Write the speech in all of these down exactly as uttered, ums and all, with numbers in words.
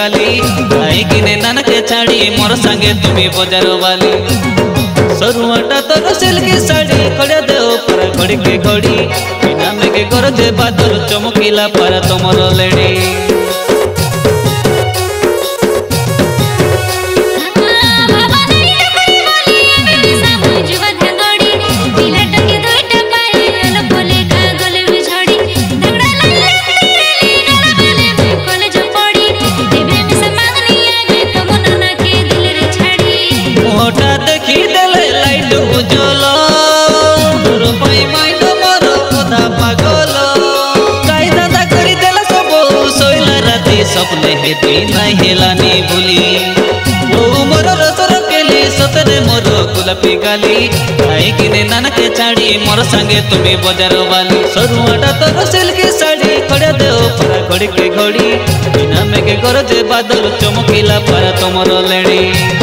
गाली किने नाना के छाड़ी मोर संगे तुम्हें बजार वाली सरुआटा तोर सिल्की साड़ी खड़े दे ऊपर घड़ी के घड़ी बिना में के गरजे बादल चमकीला पर तुमर लेडी सपने हेती नहीं हेलानी भूली वो मोर रसर केली सतरे मोर गुलापी गाली किने नाना के छाड़ी मोर संगे तुम्हें बजार वाली सरुआटा तोर सिल्की साड़ी खड़े दे ऊपर घड़ी के घड़ी बिना में के गरजे बादल चमकीला पर तुमर लेडी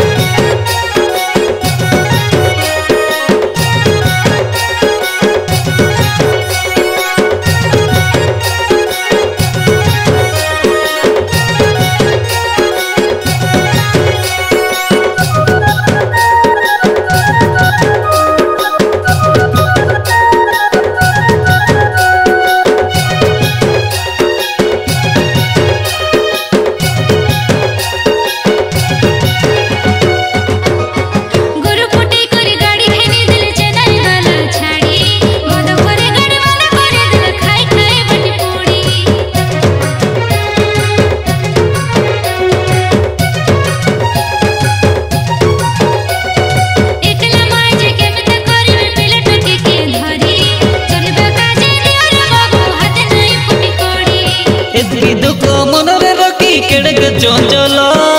चंचल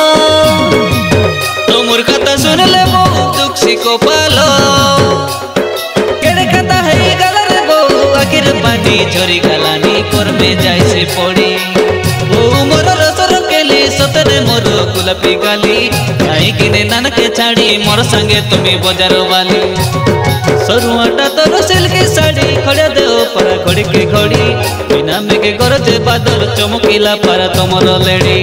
तुमर कथा सुन ले बो दुख सिको पालो केड़े कथा है गला रे बो आखिर पानी झरी गलानी कर में जाय से पड़ी वो मोर रसर केली सतरे मोर गुलापी गाली काई किने नाना के छाड़ी मोर संगे तुम्हें बजार वाली सरुआटा तोर सिल्की साड़ी खड़े दे ऊपर घड़ी के घड़ी बिना में के गरजे बादल चमकीला पर तुमर लेडी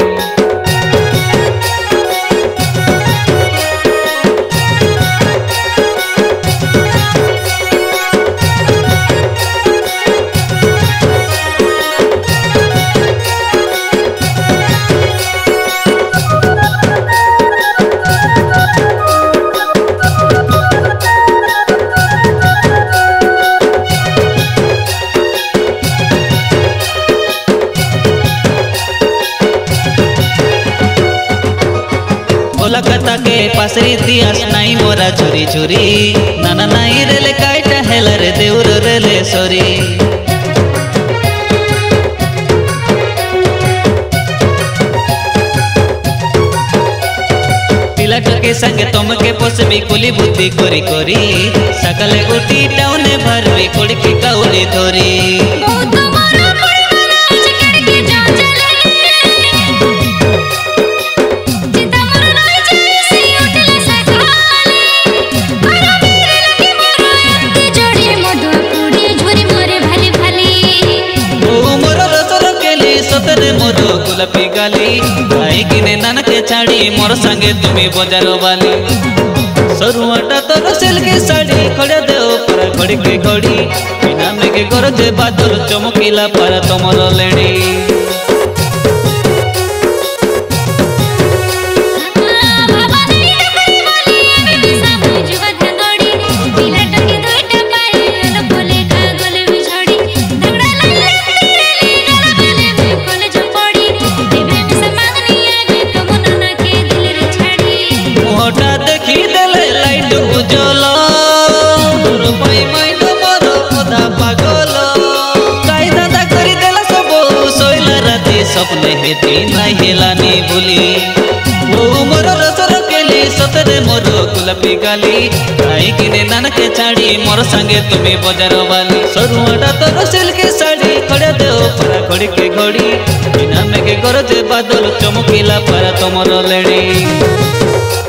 कथा के पासरी इतिहास नाई मोरा चोरी चोरी नाना नाई रेले काइटा हेला रे देउर रेले सोरी पिलाट के संगे तुमके पोसबी कुली बुद्धि करी करी सकले गोटी टाउने भरबी कोड़ी के काउली धोरी गुलापी गाली किने नाना के छाड़ी मोर संगे तुम्हें बजार वाली सरुआटा तोर सिल्की साड़ी खड़े दे ऊपर घड़ी के घड़ी बिना में के गरजे बादल चमकीला पर तुमर लेडी सपने हेती नहीं हेलानी भूली वो मोर रसर केली सतरे मोर गुलापी गाली किने नाना के छाड़ी मोर संगे तुम्हें बजार वाली सरुआटा तोर सिल्की साड़ी खड़े दे ऊपर घड़ी के घड़ी बिना में के गरजे बादल चमकीला पर तुमर लेडी।